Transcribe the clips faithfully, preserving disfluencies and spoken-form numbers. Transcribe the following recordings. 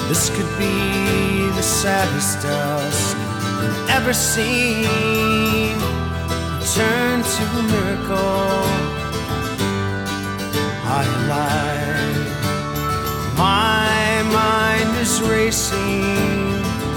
This could be the saddest dusk I've ever seen. Turn to a miracle. I lie. My mind is racing,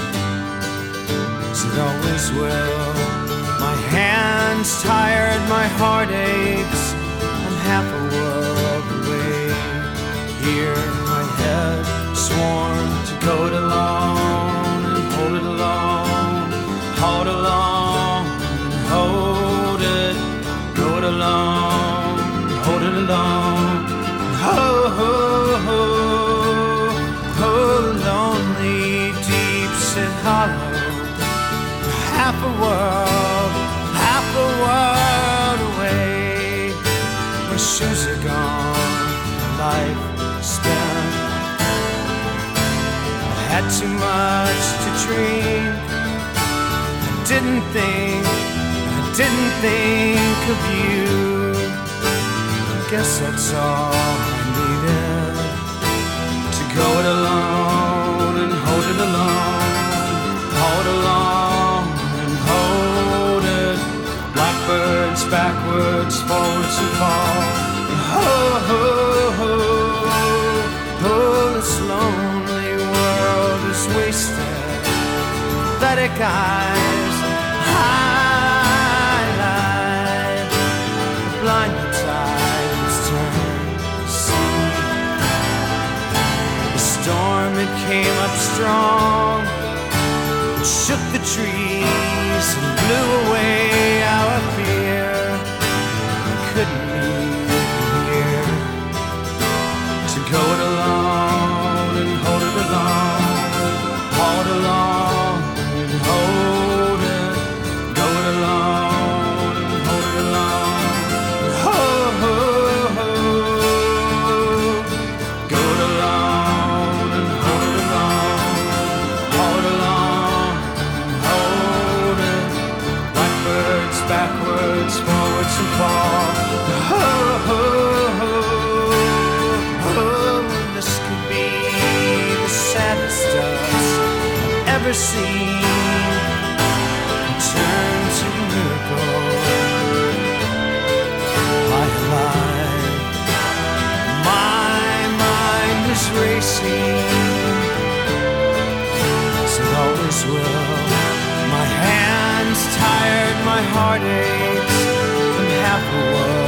as it always will. My hands tired, my heart aches. I'm half a world away. Here, my head sworn to go it alone and hold it alone, hold alone, and hold it, go it alone, hold it alone, ho ho ho, ho, lonely, deep, sit hollow, half a world, half a world away. My shoes are gone, life spent. I had too much to drink. I didn't think, I didn't think of you. I guess that's all I needed, to go it alone and hold it alone, hold along and hold it. Blackbirds backwards, forwards and fall. Ho ho ho, oh, this lonely world is wasted. Pathetic eyes highlight the blinding tides turn to sea. The storm, it came up strong, it shook the trees and blew away our fear. We couldn't leave here, to go it alone and hold it alone, hold along and hold it, go it alone and hold it alone, ho ho ho, go it alone and hold it alone, hold along and hold it. Blackbirds backwards, forwards and fall. Ho ho ho. Ever seen. Turn to a miracle. I lie. My mind is racing, as it always will. My hands tired, my heart aches. I'm half a world